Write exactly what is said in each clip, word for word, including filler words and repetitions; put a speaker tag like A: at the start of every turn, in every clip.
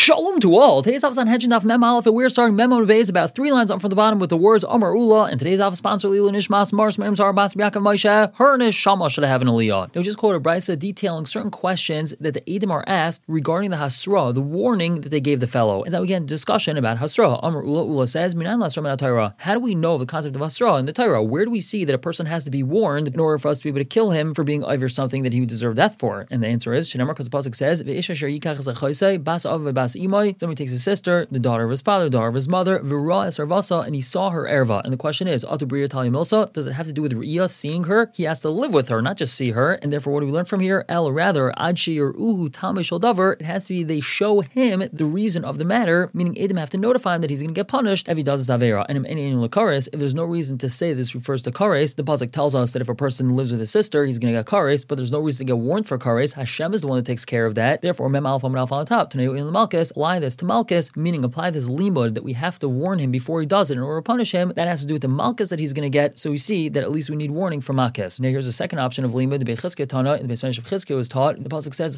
A: Shalom to all. Today's office on Hedging Daf Mem Aleph. We're starting Mem Amud Beis about three lines up from the bottom with the words Amar Ula. And today's office sponsor Lilu Nishmas Mars Merim Zar Bas Yaakov Moshe. Her Neshama should have an aliyah. Now we just quoted Brisa detailing certain questions that the Edom are asked regarding the Hasra, the warning that they gave the fellow. And now we get a discussion about Hasra. Amar Ula Ula says, Minan Lasra Min HaTorah. How do we know the concept of Hasra in the Torah? Where do we see that a person has to be warned in order for us to be able to kill him for being over something that he would deserve death for? And the answer is Shinamar, because the pasuk says, Ve'isha Sher Yikach Zachosei Bas Av Bas Imai. Somebody takes his sister, the daughter of his father, the daughter of his mother, V'ra Es Arvasa, and he saw her erva. And the question is, Atu Bria Talia Milsa, does it have to do with Riyah seeing her? He has to live with her, not just see her. And therefore, what do we learn from here? El, or rather, Adshi or Uhu Tamish Davar, it has to be they show him the reason of the matter, meaning Edom have to notify him that he's going to get punished if he does this Avera. And in Lakaris, if there's no reason to say this refers to Kares, the pasuk tells us that if a person lives with his sister, he's going to get Kares, but there's no reason to get warned for Kares. Hashem is the one that takes care of that. Therefore, Mem Alpha Mem Alpha on the top, Taneu in the Malchus, apply this to Malchus, meaning apply this limud that we have to warn him before he does it in order to punish him. That has to do with the Malchus that he's going to get. So we see that at least we need warning from Malchus. Now here's a second option of limud. The Bechizkiah Tana in the Beismanish of Chizkiah was taught. The pasuk says,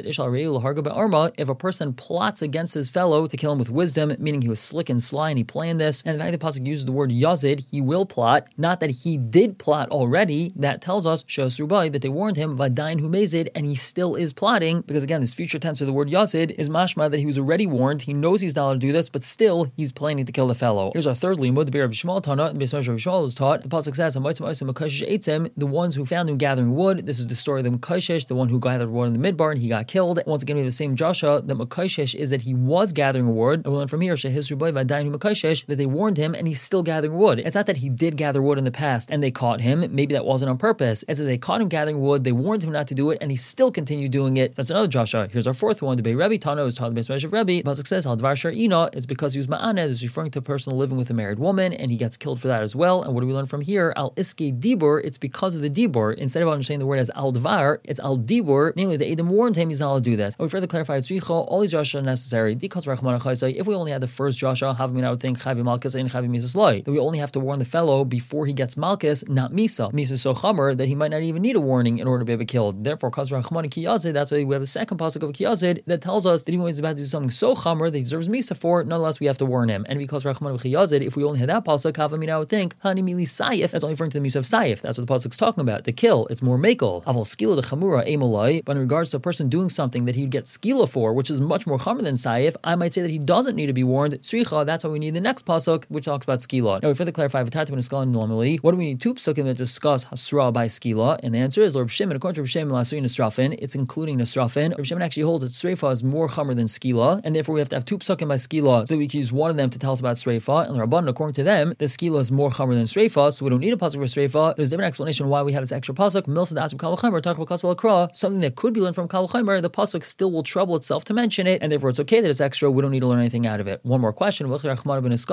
A: if a person plots against his fellow to kill him with wisdom, meaning he was slick and sly and he planned this, and the fact the pasuk uses the word yazid, he will plot, not that he did plot already. That tells us Shasrubai that they warned him vadain hu mezid, and he still is plotting, because again, this future tense of the word yazid is mashma that he was already warned. He knows he's not allowed to do this, but still he's planning to kill the fellow. Here's our third limud. The Be'er of Shmuel Tana, the Beis of Shmuel was taught. The pasuk says, the ones who found him gathering wood. This is the story of the Mekoshesh, the one who gathered wood in the midbar and he got killed. Once again, we have the same Joshua. The Mekoshesh is that he was gathering wood. And we learn from here that they warned him and he's still gathering wood. It's not that he did gather wood in the past and they caught him. Maybe that wasn't on purpose. It's that they caught him gathering wood, they warned him not to do it, and he still continued doing it. That's another Joshua. Here's our fourth one. The Bei Rebbe Tana was taught the Beis of Rebbe. The pasuk says, Al Dvar Shar'ina, it's because he was ma'aneh. This is referring to a person living with a married woman, and he gets killed for that as well. And what do we learn from here? Al Iske Dibur, it's because of the Dibur. Instead of understanding the word as Al Dvar, it's Al Dibur, namely the Edom warned him he's not allowed to do this. And we further clarify Tzricha, all these Joshua are necessary. If we only had the first Joshua, Havmin, I would think Chavi Malchus and Chavi Misas Loi, that we only have to warn the fellow before he gets Malchus, not Misa. Misa is so chamer that he might not even need a warning in order to be able to be killed. Therefore, Kazra Chmani Kiyazid, that's why we have the second pasuk of Kiyazid that tells us that even when he's about to do something so chamer that he deserves Misa for, nonetheless we have to warn him. And because Rachman Kiyazid, if we only had that pasuk, Havmin, I would think Hani Mili Saif, that's only referring to the Misa of Saif. That's what the pasuk's talking about. To kill, it's more makel. Aval skila the chamura emalai. But in regards to a person doing something that he'd get skila for, which is much more chamer than Saif, I might say that he doesn't need to be warned. Sricha, that's why we need the next pasuk, which talks about skila. Now we further clarify V'tartim and Skala normally. What do we need two pasukim that discuss hasra by skila? And the answer is Lord Shimon, according to Reb Shimon, Lasui Nesrafin, it's including Nesrafin. Reb Shimon actually holds that Sreifa is more chamer than skila, and therefore we have to have two pasukim by skila, so that we can use one of them to tell us about Sreifa. And the Rabban, according to them, the skila is more chamer than Sreifa, so we don't need a pasuk for Sreifa. There's a different explanation why we have this extra pasuk. Milsa Dasim Kal V'Chomer, talk about Kasval Akra, something that could be learned from Kal V'Chomer. The pasuk still will trouble itself to mention it, and therefore it's okay that it's extra. We don't need to learn anything out of it. One more question: Why doesn't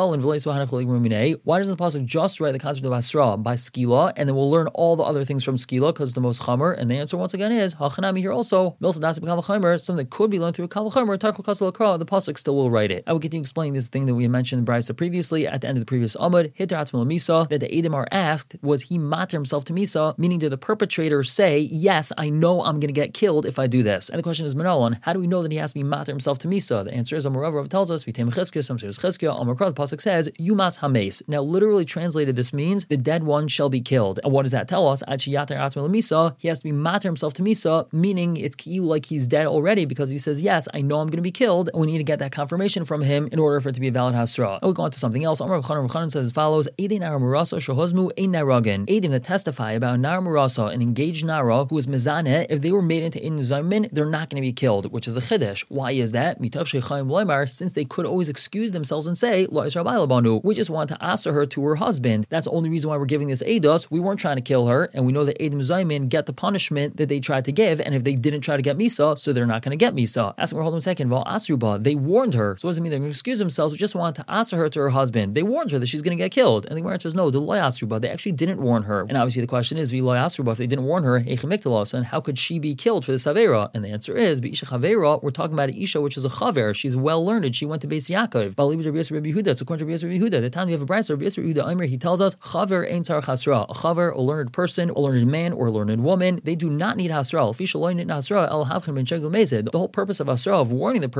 A: the pasuk just write the concept of Asra by skila, and then we'll learn all the other things from skila because it's the most chamer? And the answer once again is Hachanami here also. Milsa Dasim Kal V'Chomer, something that could be learned through Kal V'Chomer. Talk about Kasval Akra. The pasuk still will write it. I will continue explaining this thing that we mentioned in Brisa previously at the end of the previous Amud. Hitar Atzmel Misa, that the Edom are asked, was he matter himself to Misa, meaning did the perpetrator say, yes, I know I'm going to get killed if I do this? And the question is, Manalan, how do we know that he has to be matter himself to Misa? The answer is, Amarav tells us, Vitem Chizkiah, some say it was Chizkiah, Amakra, the pasuk says, Yumas Hames. Now, literally translated, this means the dead one shall be killed. And what does that tell us? Achiyater Atzmel Misa, he has to be matter himself to Misa, meaning it's like he's dead already because he says, yes, I know I'm going to be killed. And we need to get that confirmation from him in order for it to be a valid hasra. And we go on to something else. Amar Chanan Chanan says as follows: Edim Nara Murasa Shahozmu Ein Naragin. Edim that testify about Nara Murasa, an engaged Nara who is mezaneh, if they were made into in Zaymin, they're not going to be killed, which is a chiddush. Why is that? Since they could always excuse themselves and say, we just want to answer her to her husband. That's the only reason why we're giving this Eidos. We weren't trying to kill her, and we know that Edim Zaymin get the punishment that they tried to give, and if they didn't try to get Misa, so they're not going to get Misa. Ask me, hold on a second. Well, Asruba, they warned her. So what does it mean they're going to excuse themselves? We just want to answer her to her husband. They warned her that she's going to get killed. And the Gemara says, no, the Loy Asruba, they actually didn't warn her. And obviously the question is, Loy Asruba, if they didn't warn her, and how could she be killed for the Savera? And the answer is, Isha Chavera, we're talking about an Isha, which is a Chaver. She's well learned. She went to Beis Yaakov. So according to Rabbi Yehuda, the time we have a Brisa, Rabbi Yehuda, he tells us, Chaver ain't tzar chasra. A Chaver, a learned person, a learned man, or a learned woman, they do not need hasra. The whole purpose of hasra, of warning the person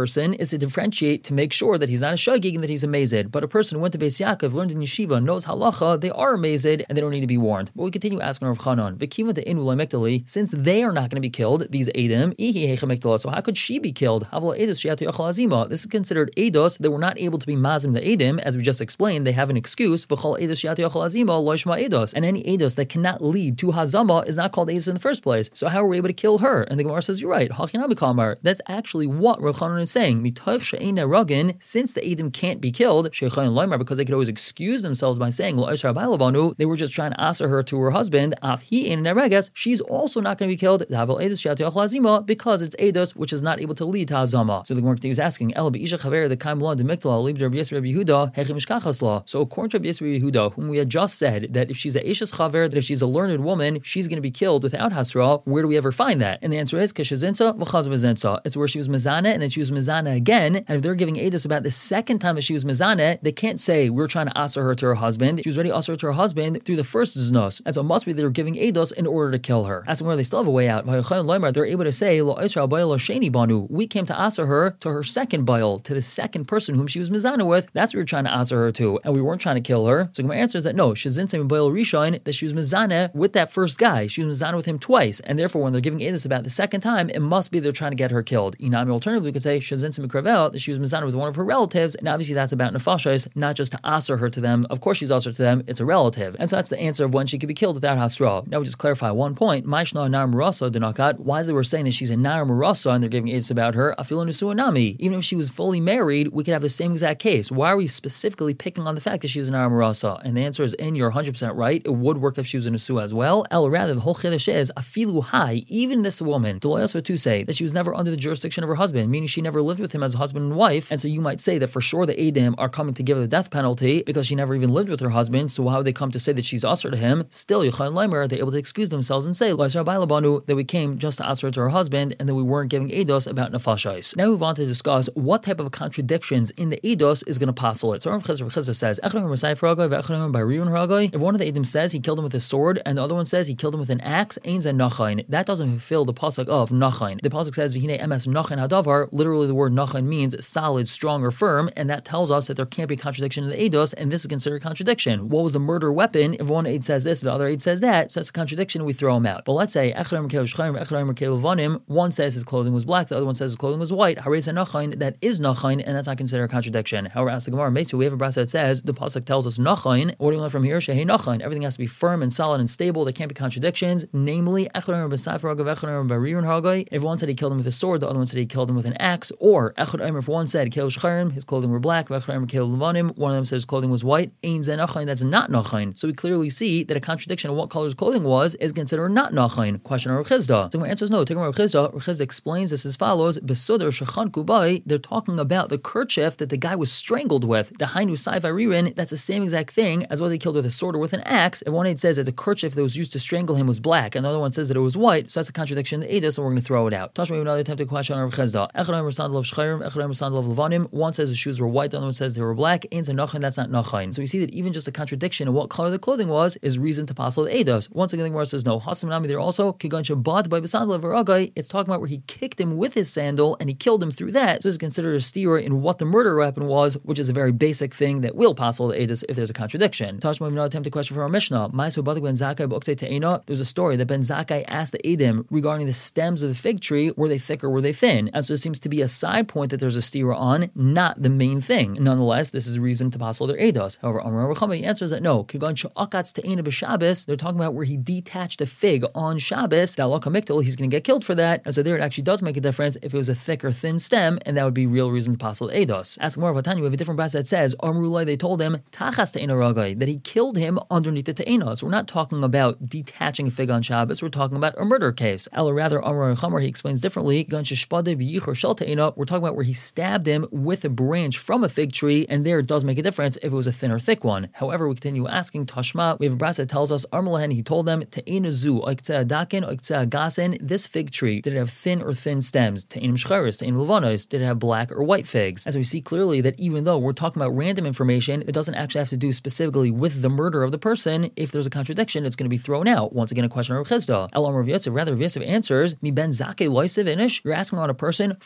A: person is to differentiate to make sure that he's not a shogig and that he's a mazid. But a person who went to Beis Yaakov, learned in yeshiva, knows halacha, they are a mazid and they don't need to be warned. But we continue asking Rav Chanan, V'kiva de inu l'mektali, since they are not going to be killed, these Edom, ihi heicha mektala, so how could she be killed? Havla edos sheyatu yachal azima. This is considered edos that were not able to be mazim the Edom, as we just explained. They have an excuse. V'chol edos sheyatu yachal azima lo yishma edos, and any edos that cannot lead to hazama is not called edos in the first place. So how are we able to kill her? And the Gemara says, you're right. That's actually what Rav Chanan is saying. Mitoch she'ena ragin, since the Edom can't be killed, shechayin loymar, because they could always excuse themselves by saying lo isra ba'alabanu, they were just trying to answer her to her husband. Af he in nereges, she's also not going to be killed. Because it's edos which is not able to lead to hazama. So the Gemara is asking, El be'isha chaver the kaim lo de mikla libder b'yis Rabbi Yehuda hechem mishkachas la. So according to Rabbi Yehuda, whom we had just said that if she's a ishes chaver, that if she's a learned woman, she's going to be killed without hasra. Where do we ever find that? And the answer is kishazinsa v'chaz v'zinsa. It's where she was mizana and then she was mizana again. And if they're giving edos about the second time that she was mizana, they can't say we're trying to answer her to her husband. She was already answered to her husband through the first znos, and so it must be they're giving edos in order to kill her. Asking where they still have a way out. They're able to say we came to answer her to her second bail, to the second person whom she was mizana with. That's what we were trying to answer her to, and we weren't trying to kill her. So my answer is that no, shezinsim bail rishon, that she was mizana with that first guy. She was mizana with him twice, and therefore when they're giving edos about the second time, it must be they're trying to get her killed. Inami, alternatively, we could say shezinsim kravel, that she was mizana with one of her relatives, and obviously that's about nefashos, not just to answer her to them. Of course she's answered to them, it's a relative. And so that's the answer of when she could be killed without hasra. Now we just clarify one point. Maishna nar marasa denakat. Why is they were saying that she's a nar marasa and they're giving edos about her? Afilo nusuanami. Even if she was fully married, we could have the same exact case. Why are we specifically picking on the fact that she was a nar marasa? And the answer is in, you're one hundred percent right. It would work if she was a nusu as well. El rather, the whole chiddush is afilu hai. Even this woman, Deloyas to say that she was never under the jurisdiction of her husband, meaning she never lived with him as a husband and wife. And so you might say that for sure the Edom are coming to give her the death penalty because she never even lived with her husband. So how would they come to say that she's usher to him? Still, Yochanan Leimer, they're able to excuse themselves and say that we came just to answer to her husband and that we weren't giving edos about nefashos. Now we want to discuss what type of contradictions in the edos is going to passel it. So Rav Chizr says, if one of the Edom says he killed him with a sword and the other one says he killed him with an axe, that doesn't fulfill the pasuk of nachain. The pasuk says v'hinei emes nachain hadavar. Literally, the word nachain means solid, strong, or firm, and that tells us that there can't be contradiction in the eidos, and this is considered contradiction. What was the murder weapon? If one aid says this, the other aid says that, so that's a contradiction. We throw them out. But let's say one says his clothing was black, the other one says his clothing was white. That is nachain, and that's not considered a contradiction. However, as the Gemara makes, we have a brasa that says the pasuk tells us nachain. What do we learn from here? Shehei nachain. Everything has to be firm and solid and stable. There can't be contradictions. Namely, if one said he killed him with a sword, the other one said he killed him with an axe, or if one said his clothing were black, one of them said his clothing was white, that's not nachain. So we clearly see that a contradiction of what color his clothing was is considered not nachain. Question of Rav Chizda. So my answer is no. Rav Chizda, Rav Chizda explains this as follows: they're talking about the kerchief that the guy was strangled with. The hainu saivaririn, that's the same exact thing as was he killed with a sword or with an axe. If one aid says that the kerchief that was used to strangle him was black, and the other one says that it was white, so that's a contradiction in the edus, and we're going to throw it out. Tashma, we have another attempted question on Rav Chizda. One says the shoes were white, the other one says they were black. That's not nachain. So we see that even just a contradiction in what color the clothing was is reason to pass the edus. Once again, the Gemara says no. Hasim there also kigan shabbat by besandal v'ragai. It's talking about where he kicked him with his sandal and he killed him through that. So it's considered a stira in what the murder weapon was, which is a very basic thing that will pass the edus if there's a contradiction. Tashma, we have another attempted question from our Mishnah. There's a story that Ben Zakkai asked the Edom regarding the stems of the fig tree, were they thick or were they thin? And so it seems to be a side point that there's a stira on, not the main thing. Nonetheless, this is a reason to pass all their edos. However, Amar Rav Chama answers that no. They're talking about where he detached a fig on Shabbos. He's going to get killed for that. And so there it actually does make a difference if it was a thick or thin stem, and that would be real reason to pass all the edos. Ask more of a Tanya, we have a different brass that says Amrulai, they told him Tachas Te'ena Ragai, that he killed him underneath the Te'ena. So we're not talking about detaching a fig on Shabbos, we're talking about a murder case. Or rather, Amar Chamar, he explains differently. We're talking about where he stabbed him with a branch from a fig tree, and there it does make a difference if it was a thin or thick one. However, we continue asking Tashma, we have a brass that tells us Armulahen, he told them Te'ena Zu, Oiktzeh Adakin, Oiktzeh Agasin, this fig tree, did it have thin or thin stems? Te'enim Shcheres, Te'enim Levanos, did it have black or white figs? As we see clearly that even though we're talking about random information, it doesn't actually have to do specifically with the murder of the person. If there's a contradiction, it's going to be thrown out. Once again, a question of Rav Chizda. El Amar Rav Yosef, rather Rav Yosef answers, Mi Ben Zakkai Loisev Inish, you're asking on a person from Ben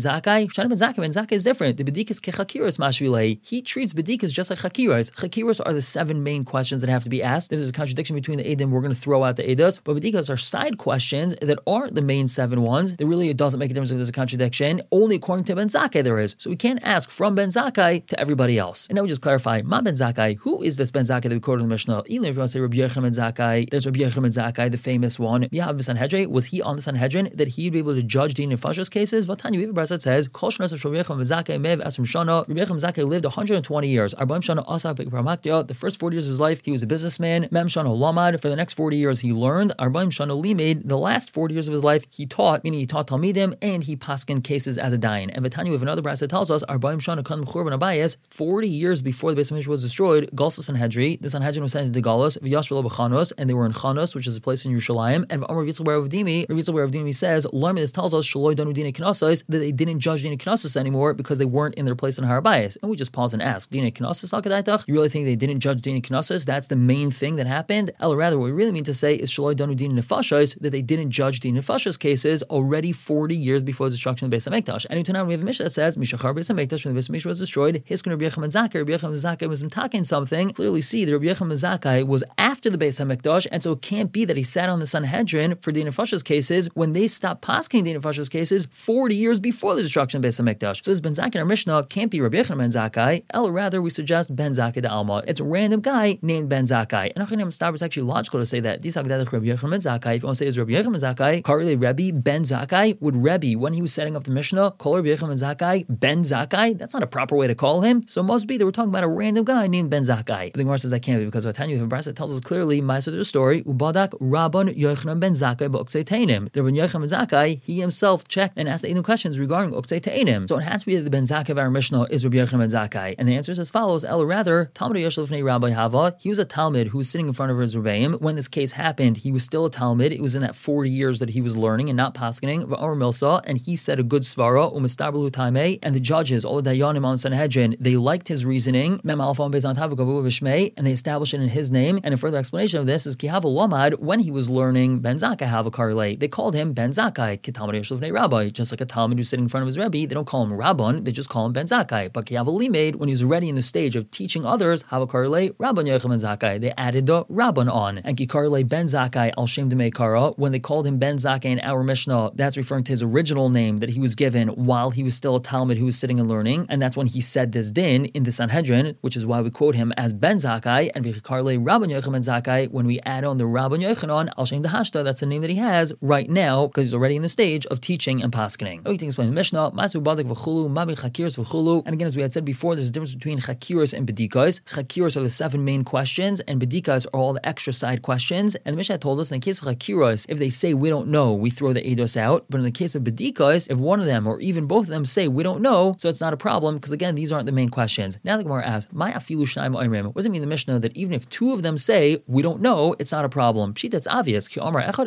A: Zakai. Shana ben Zakai, ben Zakai is different. The Bedikas kechakiras mashvilei. He treats Bedikas just like chakiras. Chakiras are the seven main questions that have to be asked. If there's a contradiction between the Eidim, we're going to throw out the Eidos. But Bedikas are side questions that aren't the main seven ones. That really, it doesn't make a difference if there's a contradiction. Only according to Ben Zakai there is. So we can't ask from Ben Zakai to everybody else. And now we just clarify, Ma Ben Zakai, who is this Ben Zakai that we quoted in the Mishnah? Even if you want to say Rabbi Yochanan ben Zakai, there's Rabbi Yochanan ben Zakai, the famous one. Yahav Sanhedrin, was he on the Sanhedrin that he'd be able to judge Din and Fashas cases? Vatanya, we have a verse that says, Kol Shnas of Rabbi Yochanan ben Zakai mev asrim shana. Rabbi Yochanan ben Zakai lived one hundred twenty years. Arba'im shana asa b'pramaktia. The first forty years of his life, he was a businessman. Mem shana lamad. For the next forty years, he learned. Arba'im shana limed. The last forty years of his life, he taught, meaning he taught Talmidim, and he paskin cases as a dayan. And Vatanya, we have another verse that tells us, Arba'im shana kan m'churban abayis. Forty years before the Beis Hamikdash was destroyed, Galsa Sanhedrin, the Sanhedrin was sent into Galus, V'yashvelo b'chanos, and they were in Chanos, which is a place in Yerushalayim. And Amar Yitzchak bar Avdimi, Yitzchak bar Avdimi says, Larmi, this tells us Shaloi danu dina knossos, that they didn't judge dina knossos anymore because they weren't in their place in Har Bayis. And we just pause and ask, dina knossos al-kadaitach? You really think they didn't judge dina knossos? That's the main thing that happened? Or rather, what we really mean to say is Shaloi danu dina nefashos, that they didn't judge dina nefashos cases already forty years before the destruction of the Beis Hamikdash. And in Tanakh we have a Mishnah that says, Mishachar Beis Hamikdash, when the Beis Hamikdash was destroyed, Hiskun Rabbi Yochanan ben Zakai, Rabbi Yochanan ben Zakai was talking something. Clearly see that Rabbi Yochanan ben Zakai was after the Beis Hamikdash, and so it can't be that he sat on the Sanhedrin for Din Nefashos cases when they stopped pasking Din Nefashos cases forty years before the destruction of Beis Hamikdash. So this Ben Zakai in our Mishnah can't be Rabbi Yochanan ben Zakai, or rather we suggest Ben Zakai de Alma. It's a random guy named Ben Zakai. And Achanim Star is actually logical to say that. This Rabbi Yochanan ben Zakai, if you want to say it's Rabbi Yochanan ben Zakai, Karli Rebbe Ben Zakai, would Rebbe, when he was setting up the Mishnah, call Rabbi Yochanan ben Zakai Ben Zakai? That's not a proper way to call him. So it must be that we're talking about a random guy named Ben Zakai. But the Gemara says that can't be because of Tanya Brasa tells us clearly, Ma'aser the story, Ubadak Rabban Yochanan ben Zakai b'Uksei Teinim. The Rabban Yochanan ben Zakai, he himself checked and asked the Eidim questions regarding Uksei Teinim. So it has to be that the Ben Zakai of our Mishnah is Rabbi Yochanan ben Zakai. And the answer is as follows, El rather, Talmud Yoshev Lefnei Rabbi Hava, he was a Talmud who was sitting in front of his Rebbeim. When this case happened, he was still a Talmud. It was in that forty years that he was learning and not paskening, V'Amar Milsa, and he said a good svara, Umistabelu Taimei, and the judges, all the Dayanim on the Sanhedrin, they liked his reasoning, Mem Alpha and Bezan Tavagavu Bishmei, and they established it in his name. And a further explanation of this is Kihava Lamad, when he was learning Ben Zakai Hava Karle, they called him Ben Zakai, Kitamad Yoshlevnei Rabbi, just like a Talmud who's sitting in front of his Rebbe, they don't call him Rabban, they just call him Ben Zakai. But Kihava Limaid, when he was already in the stage of teaching others, Hava Karle, Rabban Yochanan ben Zakai, they added the Rabban on. And Kikarle Ben Zakai Al Shem Demei Kara, when they called him Ben Zakai in our Mishnah, that's referring to his original name that he was given while he was still a Talmud who was sitting and learning, and that's when he said this din in the Sanhedrin, which is why we quote him as Ben Zakai, and Vichikarle Rabban Yochanan ben Zakai, when we add on the Rabban Yochanan, Al Shem Dehashta, that's the name that he has right now, because he's already in the stage of teaching and paskening. We can explain the Mishnah, Masu Badik v'chulu, Mabi Chakiris v'chulu, and again, as we had said before, there's a difference between Chakiris and Bedikas. Chakiris are the seven main questions, and Bedikas are all the extra side questions, and the Mishnah told us in the case of Chakiris, if they say we don't know, we throw the Eidos out, but in the case of Bedikas, if one of them, or even both of them say we don't know, so it's not a problem, because again, these aren't the main questions. Now the Gemara asks, "My afilu shnayim oimrim." What does it mean in the Mishnah that even if two of them say we don't know, it's not a problem? Pshit, that's obvious. If one of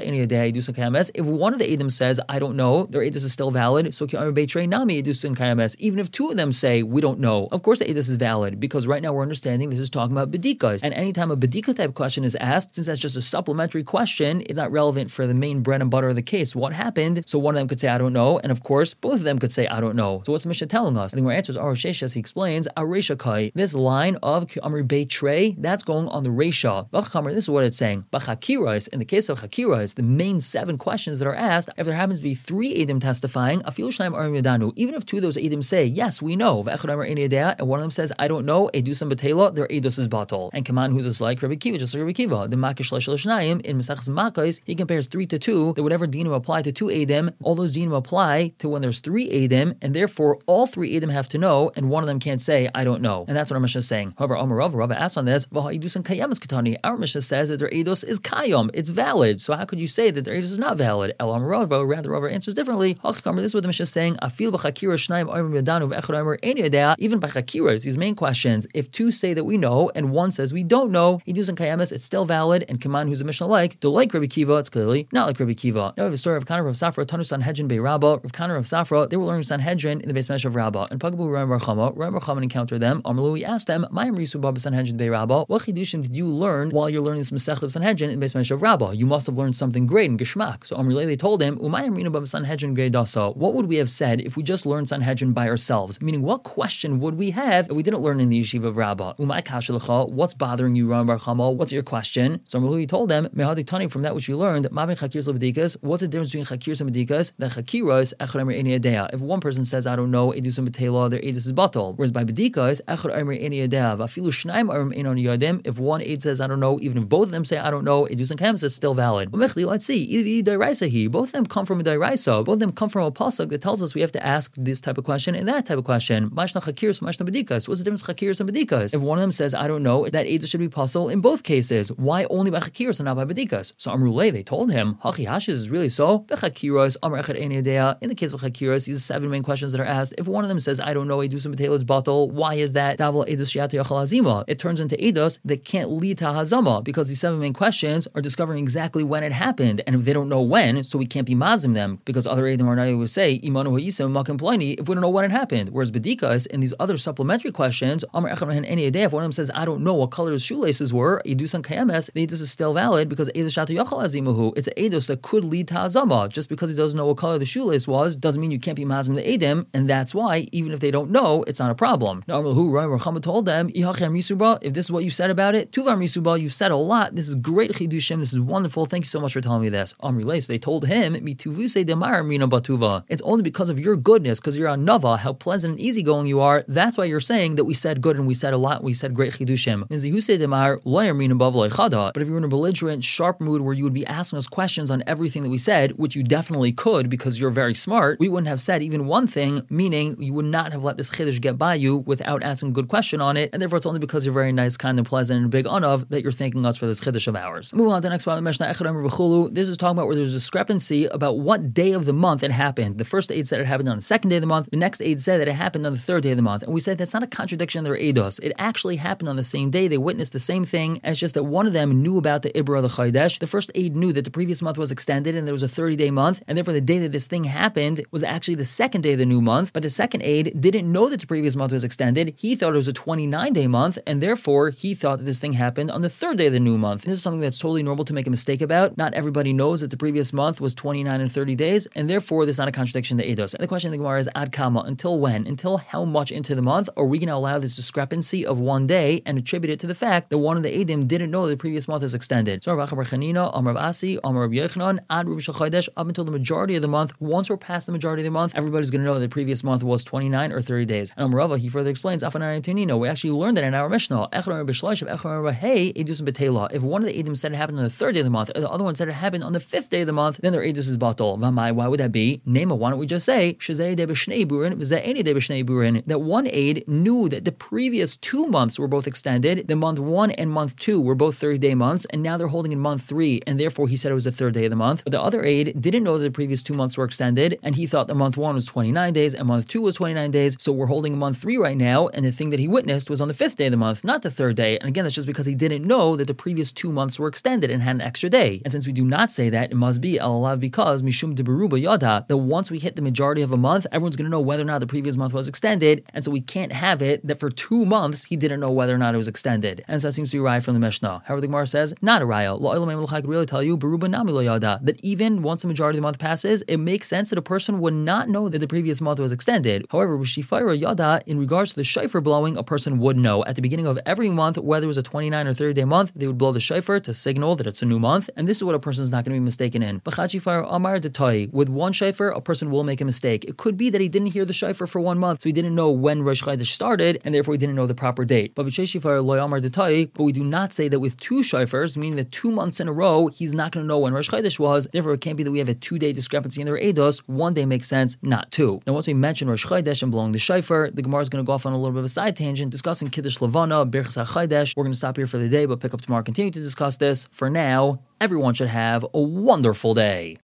A: the Eidim says I don't know, their Eidos is still valid. So even if two of them say we don't know, of course the Eidos is valid, because right now we're understanding this is talking about Bedikas. And anytime a Bedika type question is asked, since that's just a supplementary question, it's not relevant for the main bread and butter of the case. What happened? So one of them could say I don't know, and of course both of them could say I don't know. So what's the Mishnah telling us? I think our answer is Ar Sheshes. He explains Ar Reisha Kai. This line of Amri Beitrei, that's going on the Reisha. This is what it's saying. Bachakirais, in the case of Chakirais, the main seven questions that are asked, if there happens to be three Eidim testifying, Afilu Shnaim Arim Yadanu, even if two of those Eidim say yes, we know, and one of them says I don't know, Edusam Batela, their Eidos is batal. And Kaman, who's just like Rabbi Kiva, just like Rabbi Kiva, the Makish Shnayim in Mesachas Makais, he compares three to two, that whatever dinim apply to two Eidim, all those dinim apply to when there's three Eidim, and therefore all three Eidim have to know, and one of them can't say I don't know. And that's what our Mishnah is saying. However, Amar Rav, Rav asks on this, our Mishnah says that their Eidos is Kayam, it's valid. So how could you say that their Eidos is not valid? El Amar Rav, rather Rav answers differently. This is what the Mishnah is saying. Even by Chakiras, these main questions, if two say that we know and one says we don't know, Eidos and Kayamas, it's still valid. And Kaman, who's a Mishnah like, to like Rabbi Kiva, it's clearly not like Rabbi Kiva. Now we have a story of Kana Rav Safra, Tanu Sanhedrin Bei Rabbah. Rav Kana Rav Safra, they were learning Sanhedrin in the Beis Medrash of Rabbah. And Pagabu Ram Bar Chama, Ram Bar Chama encountered them. Amalu, we asked them, Mayim Risu Baba Sanhedrin Bei Rabbah. What chidushim did you learn while you're learning this Masechet of Sanhedrin in the Beis Medrash of Rabbah? You must have learned something great in Geshmak. So Amrulay, they told him, Umayim Rinu Baba Sanhedrin Grei Dasa. What would we we have said if we just learned Sanhedrin by ourselves? Meaning, what question would we have if we didn't learn in the yeshiva of Rabbah? Umay kasha lecha, what's bothering you, Ram Bar Chama? What's your question? So he told them, Mehadi Tani, from that which we learned, Ma ben chakiras lebedikas, what's the difference between chakiras and bedikas? That chakiras, echad emer eni yadea. If one person says, I don't know, edus and betela, their edus is batal. Whereas by bedikas, echad emer eni yadea, vafilu shnaim emer enon yadim. If one aid says, I don't know, even if both of them say, I don't know, edus and kamas is still valid. Let's see, both of them come from a dairaisa. Both of them come from a pasuk that tells us we have to ask this type of question and that type of question. Mashna chakiras, mashna bedikas. What's the difference chakiras and bedikas? If one of them says, I don't know, that edus should be pasul in both cases. Why only by chakiras and not by bedikas? So Amrulay, they told him, Hachi Hashish is really so. Bechakiras, Amr echad ein yadea. In the case of chakiras, these are seven main questions that are asked. If one of them says, I don't know, edus and betela is batal, why is that? Davel edus shiatu yachal hazima. It turns into edus that can't lead to hazama because these seven main questions are discovering exactly when it happened, and if they don't know when, so we can't be mazim them because other edim are not able to say imanu ha'isem makim pliny if we don't know when it happened. Whereas bedikas and these other supplementary questions, Amr echad ein yadea. If one of them says, I don't know what color his shoelaces were, edus and kayemes, the edus is still valid because edus shiatu yachal hazimahu. It's an edus that could lead to hazama. Just because he doesn't know what color the shoelace was doesn't mean you can't be mazim the edim, and that's why even if they don't know, it's not a problem. Now, who Ram Chama told them, if this is what you said about it, tuvar misuba, you've said a lot. This is great chidushim. This is wonderful. Thank you so much for telling me this. Amri, so they told him, mituvuse demar mina batuva. It's only because of your goodness, because you're a nava, how pleasant and easygoing you are. That's why you're saying that we said good and we said a lot. We said great chidushim. But if you're in a belligerent, sharp mood where you would be asking us questions on everything that we said, which you definitely could because you're very smart, we wouldn't have said even one thing, meaning you would not have let this chiddush get by you without asking a good question on it, and therefore it's only because you're very nice, kind, and pleasant, and big unav that you're thanking us for this chiddush of ours. Moving on to the next one, this is talking about where there's a discrepancy about what day of the month it happened. The first aid said it happened on the second day of the month, the next aid said that it happened on the third day of the month, and we said that's not a contradiction in their eidos. It actually happened on the same day, they witnessed the same thing, and it's just that one of them knew about the Ibra the Chaydesh. The first aid knew that the previous month was extended and there was a thirty-day month, and therefore the day that this thing happened was actually the second day of the new month, but the second aid didn't know that the previous month was extended. He thought it was a twenty-nine day month, and therefore he thought that this thing happened on the third day of the new month. And this is something that's totally normal to make a mistake about. Not everybody knows that the previous month was twenty-nine and thirty days, and therefore there's not a contradiction to Eidos. And the question in the Gemara is, Ad Kama, until when? Until how much into the month are we going to allow this discrepancy of one day and attribute it to the fact that one of the Eidim didn't know the previous month is extended? So Rav Chanina, Amar Rav Asi, Amar Rav Yochanan, Ad Rubish Chaydesh, up until the majority of the month. Once we're past the majority of the month, everybody's going to know that the previous month was twenty-nine or thirty days. And Amar Rava, he further explains, Afanai Tunino, we actually learned that in our Mishnah. If one of the Eidim said it happened on the third day of the month, or the other one said it happened on the fifth day of the month, then their Eidus is batal. Why would that be? Name it, why don't we just say that one aid knew that the previous two months were both extended, the month one and month two were both thirty day months, and now they're holding in month three, and therefore he said it was the third day of the month. But the other aid didn't know that the previous two months were extended, and he thought that month one was twenty-nine days and month two was twenty-nine days, so we're holding in month three right now, and the thing that he witnessed was on the fifth day of the month, not the third day. And again, that's just because he didn't know that the previous two months were extended and had an extra day. And since we do not say that, it must be alav because mishum de beruba yada, that once we hit the majority of a month, everyone's going to know whether or not the previous month was extended, and so we can't have it that for two months he didn't know whether or not it was extended. And so that seems to be a raya from the Mishnah. However, the Gemara says, not a raya. I could really tell you, beruba nami lo yada, that even once the majority of the month passes, it makes sense that a person would not know that the previous month was extended. However, with shifayra yada, in regards to the shofar blowing, a person would know. At the beginning of every month, whether it was a twenty-nine or thirty day month, they would blow the shofar to signal that it's a new month, and this is what a person is not going to be mistaken in. With one shofar, a person will make a mistake. It could be that he didn't hear the shofar for one month, so he didn't know when Rosh Chodesh started, and therefore he didn't know the proper date. But but we do not say that with two shofars, meaning that two months in a row, he's not going to know when Rosh Chodesh was. Therefore, it can't be that we have a two-day discrepancy in their eidos. One day makes sense, not two. Now, once we mention Rosh Chodesh and blowing the shofar, the Gemara is going to go off on a little bit of a side tangent, discussing Kiddush Levana, Birchas HaChodesh. We're going to stop here for the day, but pick up tomorrow, continue to discuss this. For now, everyone should have a wonderful day.